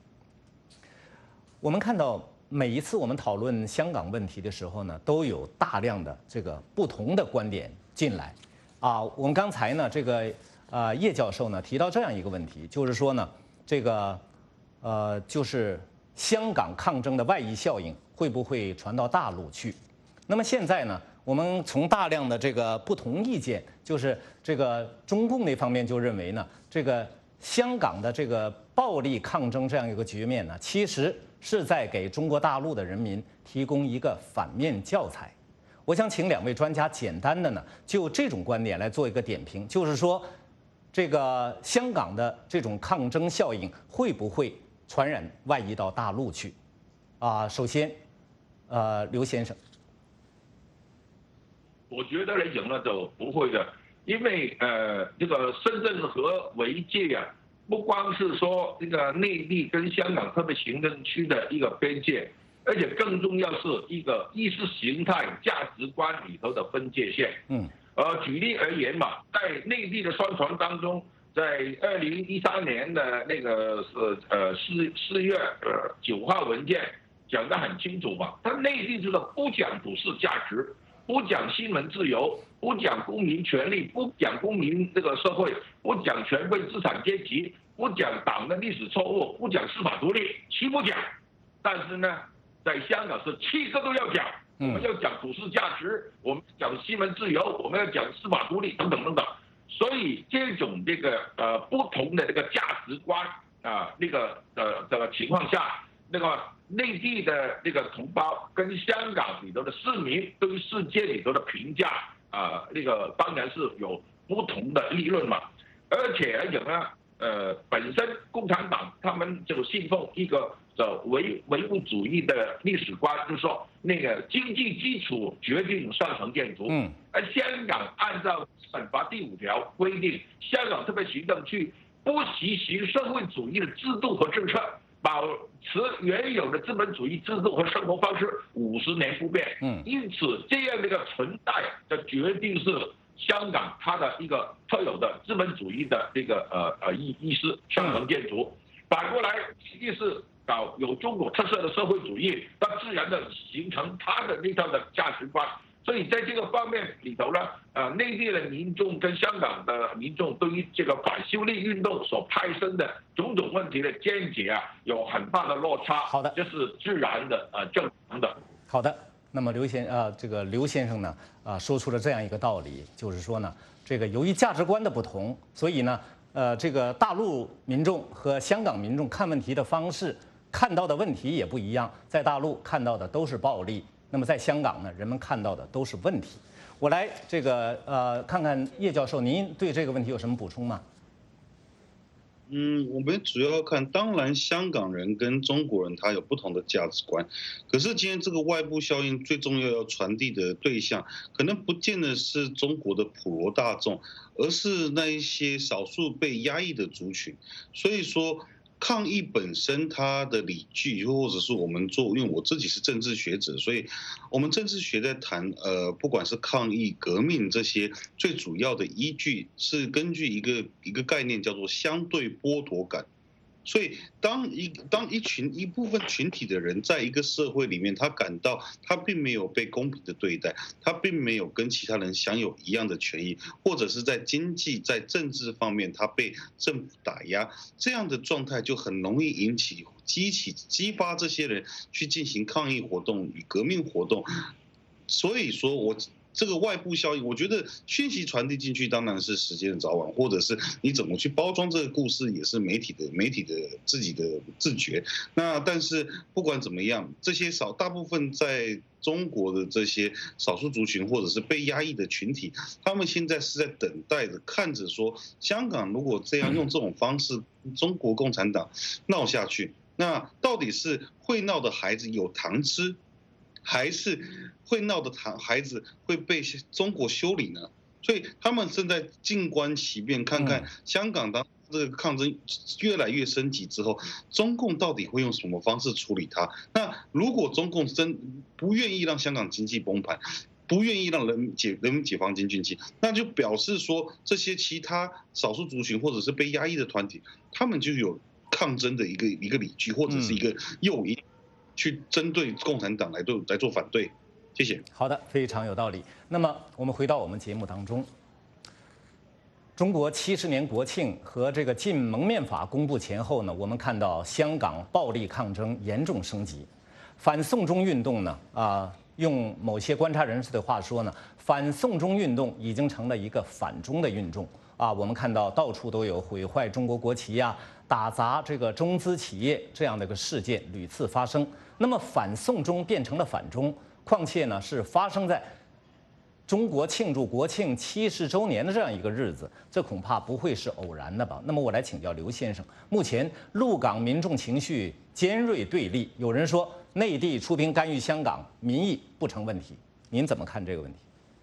我们看到每一次我们讨论香港问题的时候呢，都有大量的这个不同的观点进来，我们刚才呢，这个叶教授呢提到这样一个问题，就是说呢，这个就是香港抗争的外溢效应会不会传到大陆去？那么现在呢，我们从大量的这个不同意见，就是这个中共那方面就认为呢，这个香港的这个暴力抗争这样一个局面呢，其实是在给中国大陆的人民提供一个反面教材。 我想请2位专家简单的呢就这种观点来做一个点评，就是说，这个香港的这种抗争效应会不会传染外移到大陆去？首先，刘先生， 我觉得来讲呢就不会的，因为这个深圳河为界啊，不光是说这个内地跟香港特别行政区的一个边界，而且更重要是一个意识形态、价值观里头的分界线。举例而言嘛，在内地的宣传当中，在2013年的那个4月9号文件讲得很清楚嘛，它内地就是不讲普世价值，不讲新闻自由，不讲公民权利，不讲公民这个社会，不讲权贵资产阶级，不讲党的历史错误，不讲司法独立，七不讲。但是呢，在香港是7个都要讲，我们要讲普世价值，我们讲新闻自由，我们要讲司法独立等等等等。所以这种这个不同的这个价值观这个情况下，那个内地的这个同胞跟香港里头的市民对于世界里头的评价当然是有不同的立论嘛。而且来讲呢，本身共产党他们就信奉一个唯物主义的历史观，就是说那个经济基础决定上层建筑。而香港按照本法第5条规定，香港特别行政区不实行社会主义的制度和政策，保持原有的资本主义制度和生活方式50年不变。因此这样的一个存在的决定是香港它的一个特有的资本主义的这个意识上层建筑。反过来，意识搞有中国特色的社会主义，它自然的形成它的那套的价值观。所以在这个方面里头呢，内地的民众跟香港的民众对于这个反修例运动所派生的种种问题的见解啊，有很大的落差。 好的， 这是自然的，正常的。 好的，那么刘先生呢，说出了这样一个道理，就是说呢，这个由于价值观的不同，所以呢，这个大陆民众和香港民众看问题的方式、看到的问题也不一样。在大陆看到的都是暴力。那么在香港呢，人们看到的都是问题。我来看看叶教授，您对这个问题有什么补充吗？ 我们主要看，当然香港人跟中国人他有不同的价值观，可是今天这个外部效应最重要要传递的对象，可能不见得是中国的普罗大众，而是那一些少数被压抑的族群。所以说，抗议本身它的理据，或者是我们因为我自己是政治学者，所以我们政治学在谈不管是抗议、革命这些，最主要的依据是根据一个概念叫做相对剥夺感。所以当一部分群体的人在一个社会里面，他感到他并没有被公平的对待，他并没有跟其他人享有一样的权益，或者是在经济、在政治方面他被政府打压，这样的状态就很容易激发这些人去进行抗议活动与革命活动。所以说这个外部效应，我觉得讯息传递进去当然是时间的早晚，或者是你怎么去包装这个故事，也是媒体的自己的自觉。那但是不管怎么样，这些大部分在中国的这些少数族群或者是被压抑的群体，他们现在是在等待着，看着说，香港如果这样用这种方式，中国共产党闹下去，那到底是会闹的孩子有糖吃，还是会闹的孩子会被中国修理呢？所以他们正在静观其变，看看香港当这个抗争越来越升级之后，中共到底会用什么方式处理它？那如果中共真不愿意让香港经济崩盘，不愿意让人民解放军经济，那就表示说这些其他少数族群或者是被压抑的团体，他们就有抗争的一个理据或者是一个诱因，去针对共产党来做反对。谢谢。 好的，非常有道理。那么我们回到我们节目当中，中国70年国庆和这个禁蒙面法公布前后呢，我们看到香港暴力抗争严重升级，反送中运动呢，用某些观察人士的话说呢，反送中运动已经成了一个反中的运动啊。我们看到到处都有毁坏中国国旗呀、打砸这个中资企业这样的一个事件屡次发生。那么反送中变成了反中，况且呢是发生在中国庆祝国庆70周年的这样一个日子，这恐怕不会是偶然的吧？那么我来请教刘先生，目前陆港民众情绪尖锐对立，有人说内地出兵干预香港，民意不成问题，您怎么看这个问题？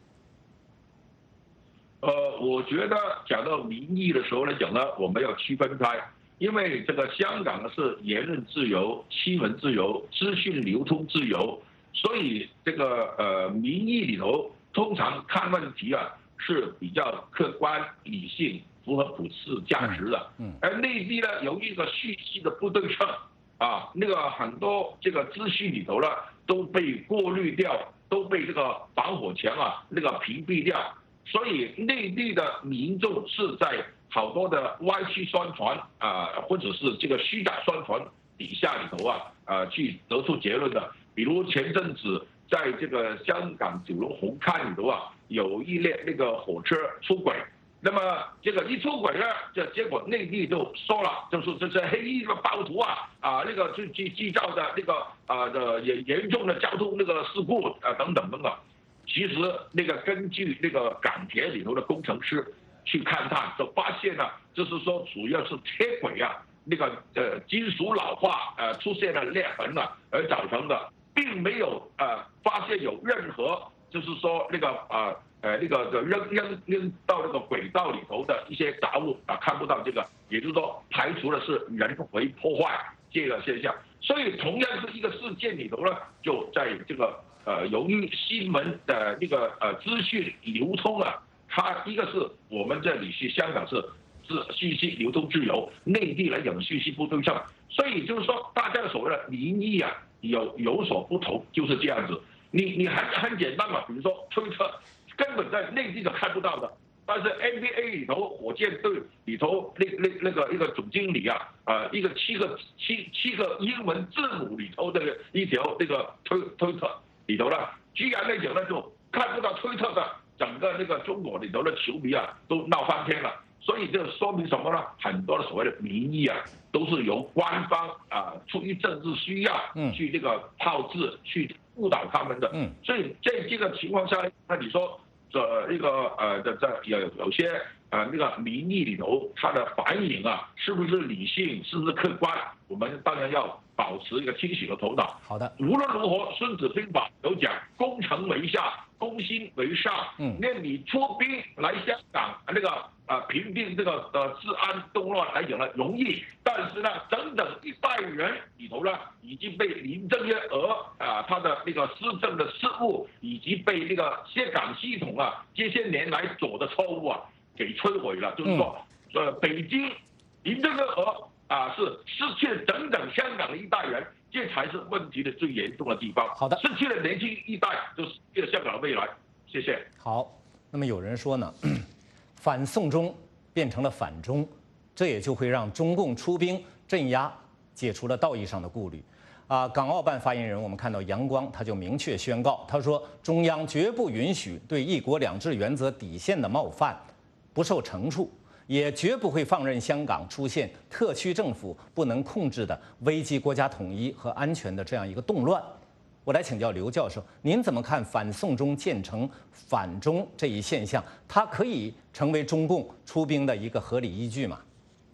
我觉得讲到民意的时候来讲呢，我们要区分开，因为这个香港呢是言论自由、新闻自由、资讯流通自由，所以这个民意里头通常看问题啊是比较客观、理性、符合普世价值的。而内地呢，由于一个信息的不对称啊，那个很多这个资讯里头呢都被过滤掉，都被这个防火墙啊那个屏蔽掉。所以内地的民众是在好多的歪曲宣传或者是这个虚假宣传底下里头去得出结论的。比如前阵子在这个香港九龙红磡里头有一列那个火车出轨，那么这个一出轨呢，这结果内地就说了，就是这是黑衣的暴徒那个去制造的那个的严重的交通那个事故等等等等。其实那个根据那个港铁里头的工程师去勘探，就发现呢，就是说主要是铁轨那个金属老化出现了裂痕而造成的，并没有发现有任何就是说那个那个扔到那个轨道里头的一些杂物看不到这个，也就是说排除的是人为破坏这个现象。所以同样是一个事件里头呢，就在这个由于新闻的那个资讯流通它一个是我们这里是香港是信息流通自由，内地来讲信息不对称，所以就是说大家所谓的民意有所不同，就是这样子。你很简单嘛，比如说推特根本在内地都看不到的，但是 NBA 里头火箭队里头那个一个总经理一个七个英文字母里头的一条那个推特里头呢，居然来讲呢就看不到推特的整个那个中国里头的球迷都闹翻天了。所以这说明什么呢？很多的所谓的民意都是由官方出于政治需要去那个炮制去误导他们的。所以在这个情况下，那你说那个有些那个民意里头它的反应是不是理性，是不是客观？我们当然要保持一个清醒的头脑。 好的。 无论如何，《孙子兵法》有讲“攻城为下，攻心为上”。那你出兵来香港那个平定这个治安动乱来讲呢容易，但是呢，整整一代人里头呢，已经被林郑月娥他的那个施政的失误，以及被那个香港系统这些年来做的错误给摧毁了。就是说，北京林郑月娥是失去了整整香港的一代人，这才是问题的最严重的地方。 好的， 失去了年轻一代，就失去了香港的未来。谢谢。 好，那么有人说呢，反送中变成了反中，这也就会让中共出兵镇压，解除了道义上的顾虑。港澳办发言人我们看到杨光他就明确宣告，他说中央绝不允许对一国两制原则底线的冒犯不受惩处，也绝不会放任香港出现特区政府不能控制的危及国家统一和安全的这样一个动乱。我来请教刘教授，您怎么看反送中建成反中这一现象？它可以成为中共出兵的一个合理依据吗？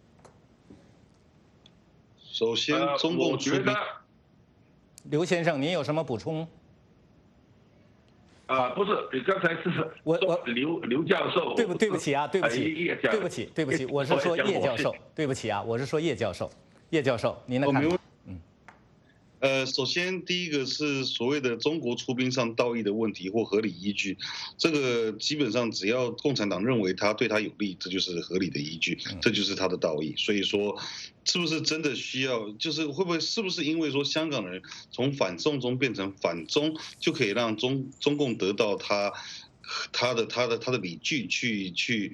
首先，中共出兵， 刘先生，您有什么补充？ 不是，你刚才是我刘教授， 对不起，我是说叶教授，对不起我是说叶教授，叶教授，您的看法？ 首先第一个是所谓的中国出兵上道义的问题或合理依据，这个基本上只要共产党认为他对他有利，这就是合理的依据，这就是他的道义。所以说，是不是真的需要，就是会不会是不是因为说香港人从反送中变成反中，就可以让中共得到他的理据去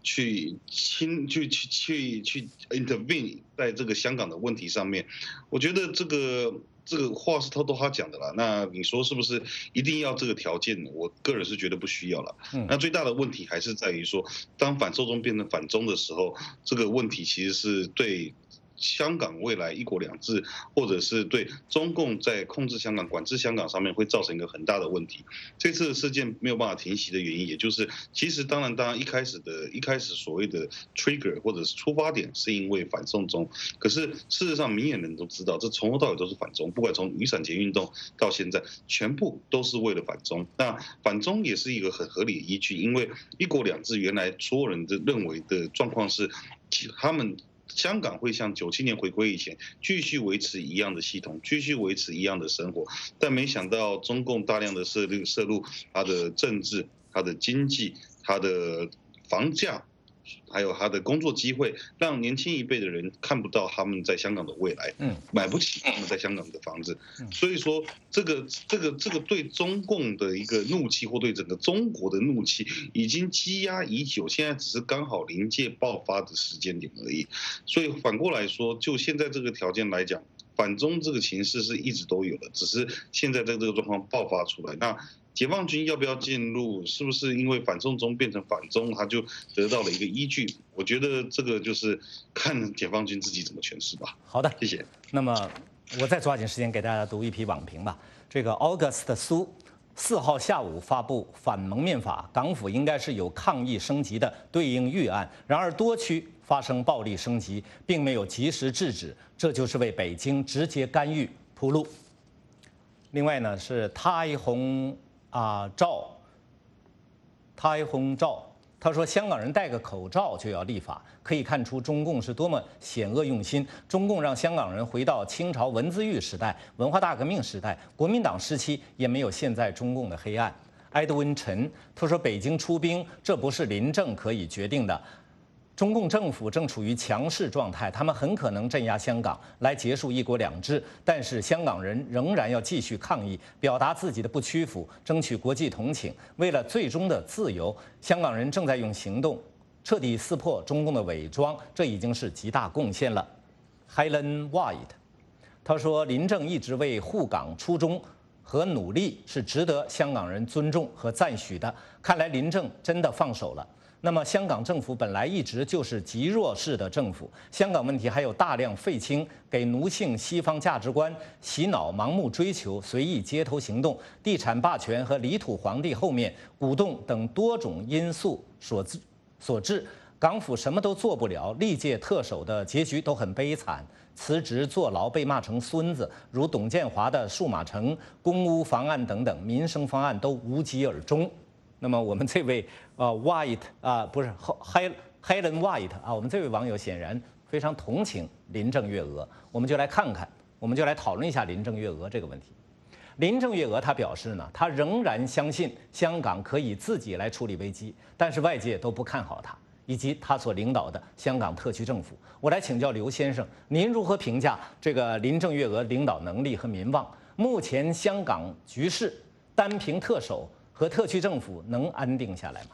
intervene 在这个香港的问题上面？我觉得这个话是他讲的了。那你说是不是一定要这个条件？我个人是觉得不需要了。那最大的问题还是在于说，当反送中变成反中的时候，这个问题其实是对香港未来一国两制，或者是对中共在控制香港、管制香港上面会造成一个很大的问题。这次的事件没有办法停息的原因，也就是其实当然一开始所谓的 trigger 或者是出发点是因为反送中，可是事实上明眼人都知道，这从头到尾都是反中，不管从雨伞节运动到现在，全部都是为了反中。那反中也是一个很合理的依据，因为一国两制原来所有人的认为的状况是，他们香港会像97年回归以前继续维持一样的系统，继续维持一样的生活，但没想到中共大量的涉入它的政治、它的经济、它的房价，还有他的工作机会，让年轻一辈的人看不到他们在香港的未来，买不起他们在香港的房子。所以说，这个对中共的一个怒气，或对整个中国的怒气，已经积压已久，现在只是刚好临界爆发的时间点而已。所以反过来说，就现在这个条件来讲，反中这个情势是一直都有的，只是现在在这个状况爆发出来。那解放军要不要进入？是不是因为反送中变成反中，他就得到了一个依据？我觉得这个就是看解放军自己怎么诠释吧。 好的， 谢谢。 那么我再抓紧时间给大家读一批网评吧。这个 August 苏4号下午发布反蒙面法，港府应该是有抗议升级的对应预案，然而多区发生暴力升级，并没有及时制止，这就是为北京直接干预铺路。另外呢是泰宏照，他说香港人戴个口罩就要立法，可以看出中共是多么险恶用心。中共让香港人回到清朝文字狱时代、文化大革命时代、国民党时期，也没有现在中共的黑暗。埃德温陈他说北京出兵，这不是临政可以决定的。中共政府正处于强势状态，他们很可能镇压香港来结束一国两制，但是香港人仍然要继续抗议，表达自己的不屈服，争取国际同情。为了最终的自由，香港人正在用行动彻底撕破中共的伪装，这已经是极大贡献了。Helen White， 他说林郑一直为护港初衷和努力是值得香港人尊重和赞许的，看来林郑真的放手了。那么，香港政府本来一直就是极弱势的政府，香港问题还有大量废青，给奴性西方价值观洗脑，盲目追求，随意街头行动，地产霸权和离土皇帝后面鼓动等多种因素所致，港府什么都做不了，历届特首的结局都很悲惨，辞职坐牢被骂成孙子，如董建华的数码城、公屋方案等等民生方案都无疾而终。那么我们这位White Helen White 我们这位网友显然非常同情林郑月娥，我们就来讨论一下林郑月娥这个问题。林郑月娥她表示呢，她仍然相信香港可以自己来处理危机，但是外界都不看好她以及她所领导的香港特区政府。我来请教刘先生，您如何评价这个林郑月娥领导能力和民望？目前香港局势单凭特首和特区政府能安定下来吗？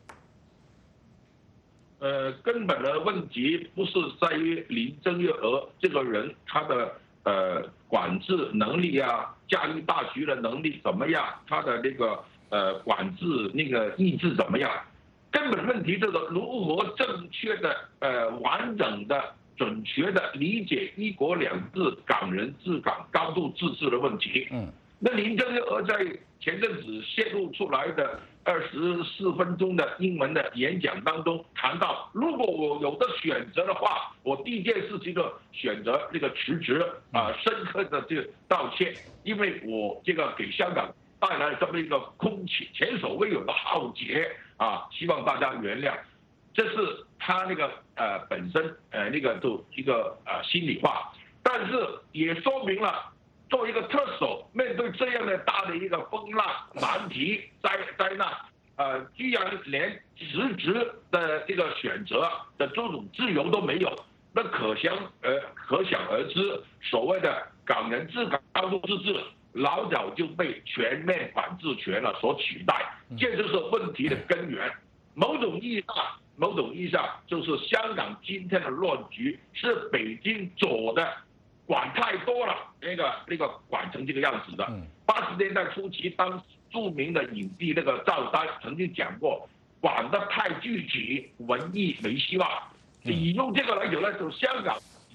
根本的问题不是在于林郑月娥这个人他的管制能力啊，驾驭大局的能力怎么样，他的那个管制那个意志怎么样？根本问题就是如何正确的完整的准确的理解一国两制、港人治港、高度自治的问题。那林郑月娥在前阵子泄露出来的24分钟的英文的演讲当中谈到，如果我有的选择的话，我第一件事情就选择这个辞职深刻的这个道歉，因为我这个给香港带来了这么一个前所未有的浩劫希望大家原谅。这是他那个本身那个就一个心里话，但是也说明了，作为一个特首，面对这样的大的一个风浪难题灾难，居然连辞职的这个选择的这种自由都没有，那可想而知，所谓的港人治港、高度自治，老早就被全面管制权了所取代，这就是问题的根源。某种意义上，就是香港今天的乱局是北京左的管太多了，那个管成这个样子的。80年代初期，当著名的影帝那个赵丹曾经讲过，管得太具体，文艺没希望。引用这个来讲呢，就香港已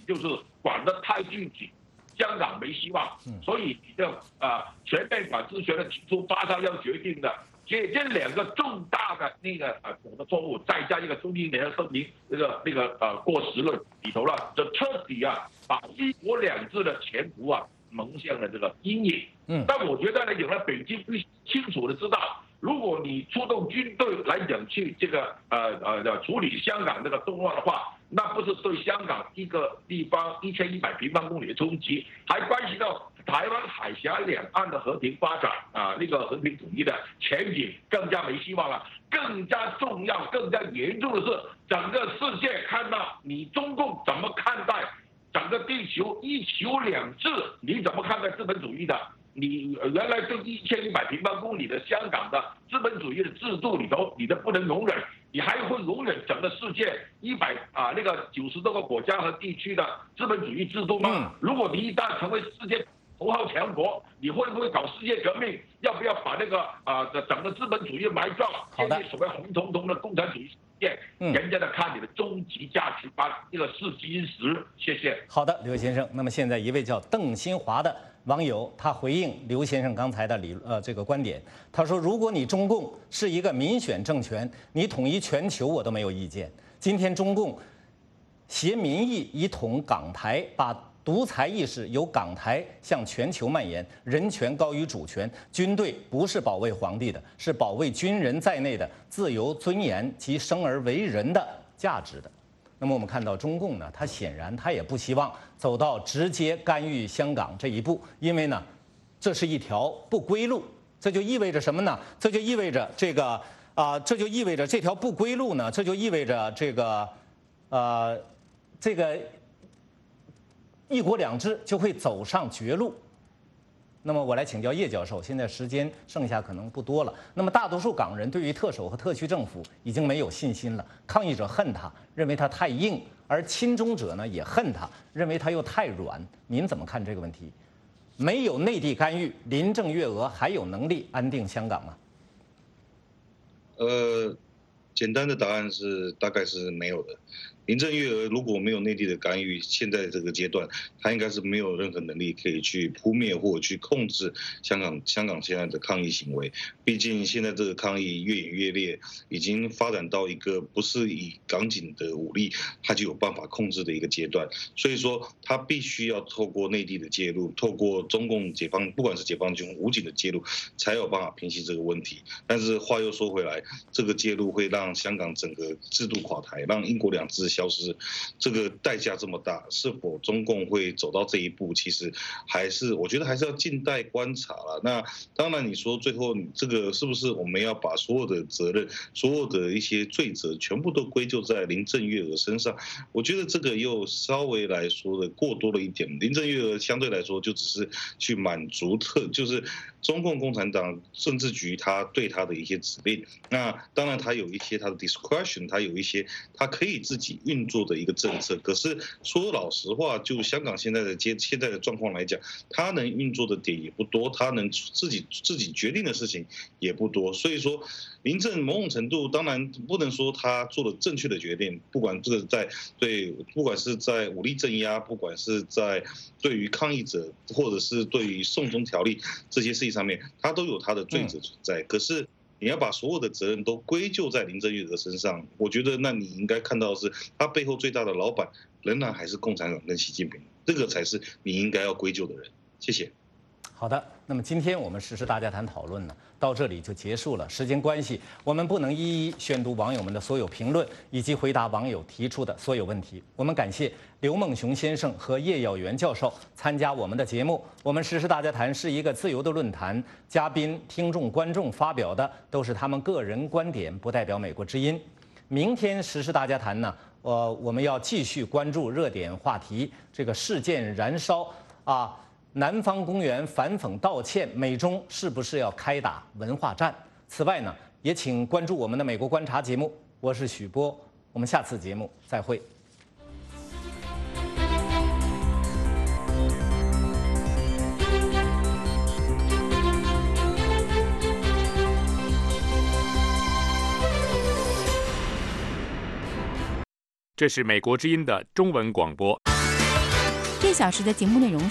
就是管得太具体，香港没希望，所以你的全面管制权的提出马上要决定的。所以这两个重大的我的错误，再加一个中英联合声明过时了里头了，就彻底把一国两制的前途蒙向了这个阴影。但我觉得呢，有了北京必须清楚的知道，如果你出动军队来讲去这个处理香港这个动乱的话，那不是对香港一个地方1100平方公里的冲击，还关系到台湾海峡两岸的和平发展和平统一的前景更加没希望了。更加重要、更加严重的是，整个世界看到你中共怎么看待整个地球一球两制，你怎么看待资本主义的？你原来对1100平方公里的香港的资本主义的制度里头，你都不能容忍，你还会容忍整个世界90多个国家和地区的资本主义制度吗？如果你一旦成为世界头号强国，你会不会搞世界革命？要不要把整个资本主义埋葬，建立所谓红彤彤的共产主义世界？人家在看你的终极价值观，一个试金石。谢谢。 好的，刘先生。那么现在一位叫邓新华的网友，他回应刘先生刚才的这个观点，他说：如果你中共是一个民选政权，你统一全球我都没有意见。今天中共挟民意以统港台，把独裁意识由港台向全球蔓延，人权高于主权，军队不是保卫皇帝的，是保卫军人在内的自由、尊严及生而为人的价值的。那么我们看到中共呢，他显然他也不希望走到直接干预香港这一步，因为呢，这是一条不归路。这就意味着什么呢？这就意味着这条不归路呢，这就意味着这个一国两制就会走上绝路。那么我来请教叶教授，现在时间剩下可能不多了。那么大多数港人对于特首和特区政府已经没有信心了，抗议者恨他，认为他太硬，而亲中者呢也恨他，认为他又太软。您怎么看这个问题？没有内地干预，林郑月娥还有能力安定香港吗？ 简单的答案是大概是没有的。林郑月娥如果没有内地的干预，现在这个阶段，她应该是没有任何能力可以去扑灭或者去控制香港现在的抗议行为。毕竟现在这个抗议越演越烈，已经发展到一个不是以港警的武力，它就有办法控制的一个阶段。所以说，他必须要透过内地的介入，透过中共不管是解放军、武警的介入，才有办法平息这个问题。但是话又说回来，这个介入会让香港整个制度垮台，让一国两制消失，这个代价这么大，是否中共会走到这一步？其实我觉得还是要静待观察了。那当然，你说最后这个是不是我们要把所有的责任、所有的一些罪责全部都归咎在林郑月娥身上？我觉得这个又稍微来说的过多了一点。林郑月娥相对来说就只是去满足就是中共共产党政治局他对他的一些指令。那当然他有一些他的 discretion， 他有一些他可以自己运作的一个政策。可是说老实话，就香港现在的状况来讲，他能运作的点也不多，他能自己决定的事情也不多。所以说，林郑某种程度当然不能说他做了正确的决定，不管是在武力镇压，不管是在对于抗议者，或者是对于送中条例这些事情上面，他都有他的罪责存在。可是你要把所有的责任都归咎在林郑月娥身上，我觉得那你应该看到的是，他背后最大的老板仍然还是共产党跟习近平，这个才是你应该要归咎的人。谢谢。 好的，那么今天我们时事大家谈讨论呢，到这里就结束了。时间关系，我们不能一一宣读网友们的所有评论，以及回答网友提出的所有问题。我们感谢刘梦熊先生和叶耀元教授参加我们的节目。我们时事大家谈是一个自由的论坛，嘉宾、听众、观众发表的都是他们个人观点，不代表美国之音。明天时事大家谈呢，我们要继续关注热点话题，这个事件燃烧啊。南方公园反讽道歉，美中是不是要开打文化战？此外呢，也请关注我们的美国观察节目。我是许波，我们下次节目再会。 这是美国之音的中文广播。 小时的节目内容